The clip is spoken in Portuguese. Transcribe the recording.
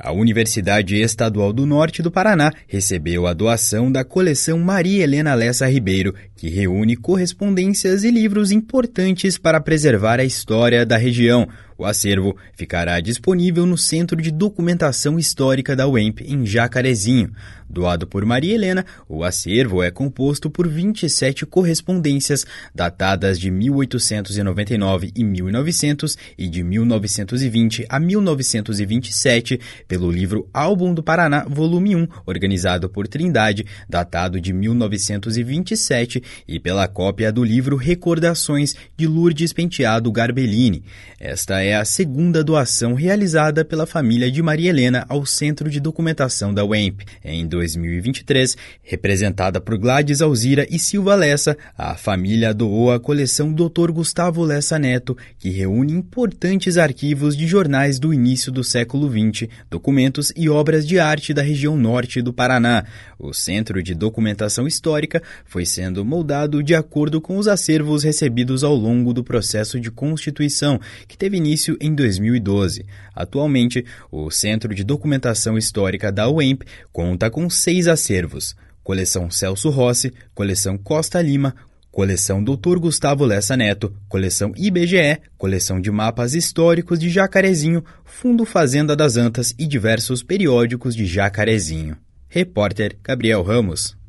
A Universidade Estadual do Norte do Paraná recebeu a doação da coleção Maria Helena Lessa Ribeiro, que reúne correspondências e livros importantes para preservar a história da região. O acervo ficará disponível no Centro de Documentação Histórica da UEMP, em Jacarezinho. Doado por Maria Helena, o acervo é composto por 27 correspondências datadas de 1899 e 1900 e de 1920 a 1927, pelo livro Álbum do Paraná, volume 1, organizado por Trindade, datado de 1927, e pela cópia do livro Recordações, de Lourdes Penteado Garbellini. Esta é a segunda doação realizada pela família de Maria Helena ao Centro de Documentação da UEMP. Em 2023, representada por Gladys Alzira e Silva Lessa, a família doou a coleção Dr. Gustavo Lessa Neto, que reúne importantes arquivos de jornais do início do século XX, documentos e obras de arte da região norte do Paraná. O Centro de Documentação Histórica foi sendo moldado de acordo com os acervos recebidos ao longo do processo de constituição, que teve início em 2012. Atualmente, o Centro de Documentação Histórica da UEMP conta com 6 acervos: Coleção Celso Rossi, Coleção Costa Lima, Coleção Dr. Gustavo Lessa Neto, Coleção IBGE, Coleção de Mapas Históricos de Jacarezinho, Fundo Fazenda das Antas e diversos periódicos de Jacarezinho. Repórter Gabriel Ramos.